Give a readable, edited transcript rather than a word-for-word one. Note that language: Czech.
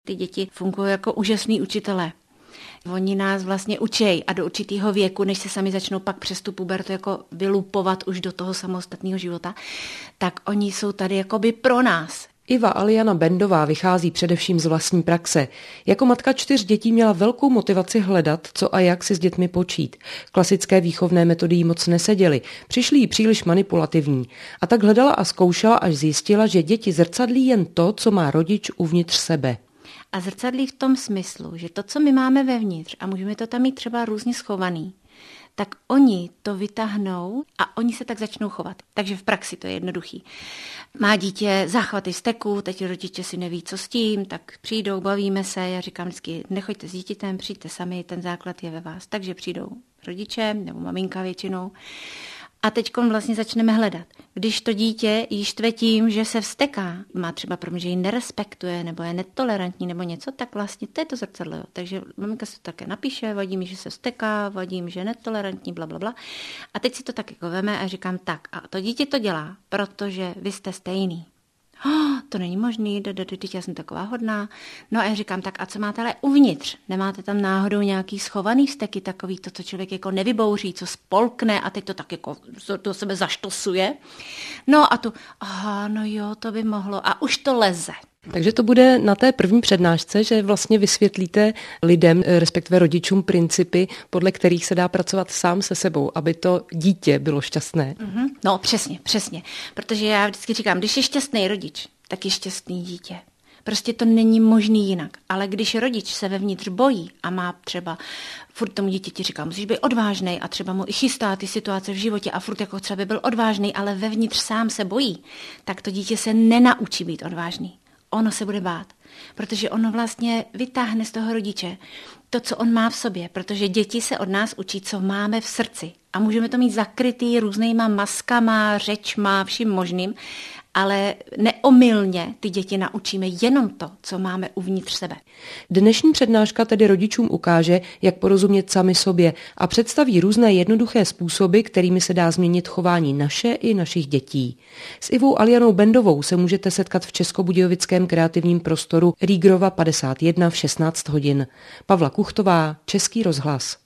ty děti fungují jako úžasný učitelé. Oni nás vlastně učej a do určitého věku, než se sami začnou pak přes tu pubertu jako vylupovat už do toho samostatného života, tak oni jsou tady jakoby pro nás. Iva Aliana Bendová vychází především z vlastní praxe. Jako matka 4 dětí měla velkou motivaci hledat, co a jak si s dětmi počít. Klasické výchovné metody jí moc neseděly, přišly jí příliš manipulativní. A tak hledala a zkoušela, až zjistila, že děti zrcadlí jen to, co má rodič uvnitř sebe. A zrcadlí v tom smyslu, že to, co my máme vevnitř, a můžeme to tam mít třeba různě schovaný, tak oni to vytáhnou a oni se tak začnou chovat. Takže v praxi to je jednoduchý. Má dítě záchvaty vzteku, teď rodiče si neví, co s tím, tak přijdou, bavíme se, já říkám vždycky, nechoďte s dítětem, přijďte sami, ten základ je ve vás. Takže přijdou rodiče nebo maminka většinou. A teďkon vlastně začneme hledat. Když to dítě jí štve tím, že se vzteká, má třeba problém, že ji nerespektuje, nebo je netolerantní, nebo něco, tak vlastně to je to zrcadlo. Takže maminka si to také napíše, vadí mi, že se vzteká, vadí mi, že je netolerantní, blablabla. A teď si to tak jako veme a říkám tak, a to dítě to dělá, protože vy jste stejný. To není možný, já jsem taková hodná. No a já říkám, tak a co máte ale uvnitř? Nemáte tam náhodou nějaký schovaný vzteky, takový to, co člověk jako nevybouří, co spolkne a teď to tak jako do sebe zaštosuje. No a tu, no jo, to by mohlo a už to leze. Takže to bude na té první přednášce, že vlastně vysvětlíte lidem, respektive rodičům principy, podle kterých se dá pracovat sám se sebou, aby to dítě bylo šťastné. No přesně. Protože já vždycky říkám, když je šťastný rodič, tak je šťastný dítě. Prostě to není možný jinak. Ale když rodič se vevnitř bojí a má třeba, furt tomu dítěti říká, musíš být odvážnej a třeba mu i chystá ty situace v životě a furt jako chce, aby byl odvážnej, ale vevnitř sám se bojí, tak to dítě se nenaučí být odvážný. Ono se bude bát, protože ono vlastně vytáhne z toho rodiče to, co on má v sobě, protože děti se od nás učí, co máme v srdci. A můžeme to mít zakrytý různýma maskama, řečma, vším možným, ale neomylně ty děti naučíme jenom to, co máme uvnitř sebe. Dnešní přednáška tedy rodičům ukáže, jak porozumět sami sobě a představí různé jednoduché způsoby, kterými se dá změnit chování naše i našich dětí. S Ivou Alianou Bendovou se můžete setkat v Českobudějovickém kreativním prostoru Rígrova 51 v 16 hodin. Pavla Kuchtová, Český rozhlas.